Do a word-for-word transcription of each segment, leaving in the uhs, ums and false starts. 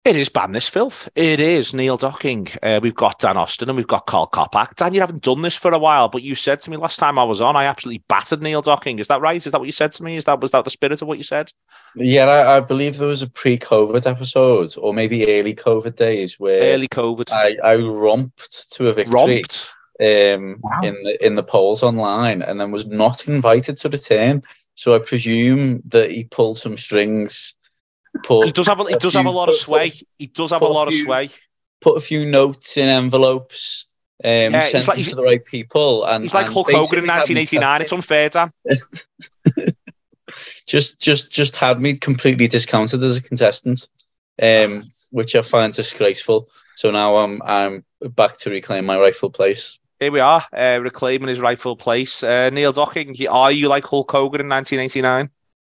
It is Ban This Filth. It is Neil Docking. Uh, we've got Dan Austin and we've got Carl Kopak. Dan, you haven't done this for a while, but you said to me last time I was on, I absolutely battered Neil Docking. Is that right? Is that what you said to me? Is that was that the spirit of what you said? Yeah, I, I believe there was a pre-COVID episode, or maybe early COVID days, where early COVID. I, I romped to a victory Romped. um, Wow. in the in the polls online, and then was not invited to return. So I presume that he pulled some strings. Put he does have a, he does few, have a lot of sway. He does have a lot of sway. Put a few notes in envelopes. Um, yeah, sent like, them to the right people. And he's like and Hulk Hogan in nineteen eighty-nine. It's unfair, Dan. just, just, just had me completely discounted as a contestant, um, which I find disgraceful. So now I'm, I'm back to reclaim my rightful place. Here we are, uh, reclaiming his rightful place. Uh, Neil Docking, are you like Hulk Hogan in nineteen eighty-nine?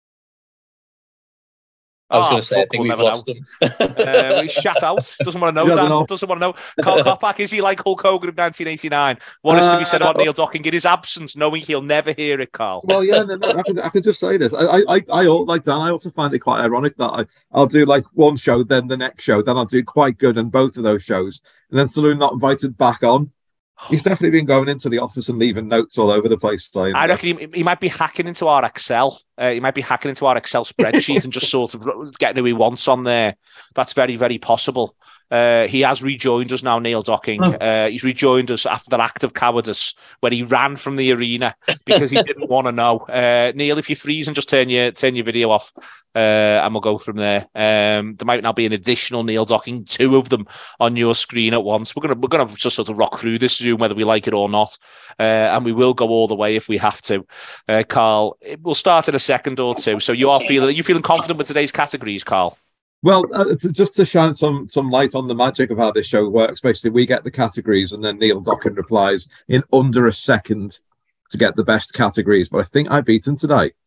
I was oh, going to say, I think we'll we've lost know. him. uh, he's shut out. Doesn't want to know, Dan. Know. Doesn't want to know. Carl Kopak, is he like Hulk Hogan of nineteen eighty-nine? What is uh, to be said about Neil Docking in his absence, knowing he'll never hear it, Carl? Well, yeah, no, no, I, can, I can just say this. I, I, I, like Dan, I also find it quite ironic that I, I'll do like one show, then the next show, then I'll do quite good in both of those shows, and then suddenly not invited back on. He's definitely been going into the office and leaving notes all over the place. Today, I reckon he, he might be hacking into our Excel. Uh, he might be hacking into our Excel spreadsheet and just sort of getting who he wants on there. That's very, very possible. Uh, he has rejoined us now, Neil Docking. Oh. Uh, he's rejoined us after that act of cowardice where he ran from the arena because he didn't want to know. Uh, Neil, if you freeze and just turn your turn your video off, uh, and we'll go from there. Um, there might now be an additional Neil Docking, two of them on your screen at once. We're gonna we're gonna just sort of rock through this Zoom whether we like it or not, uh, and we will go all the way if we have to. Uh, Carl, we'll start in a second or two. So you are feeling are you feeling confident with today's categories, Carl? Well, uh, to, just to shine some some light on the magic of how this show works, basically we get the categories and then Neil Docking replies in under a second to get the best categories. But I think I beat him today.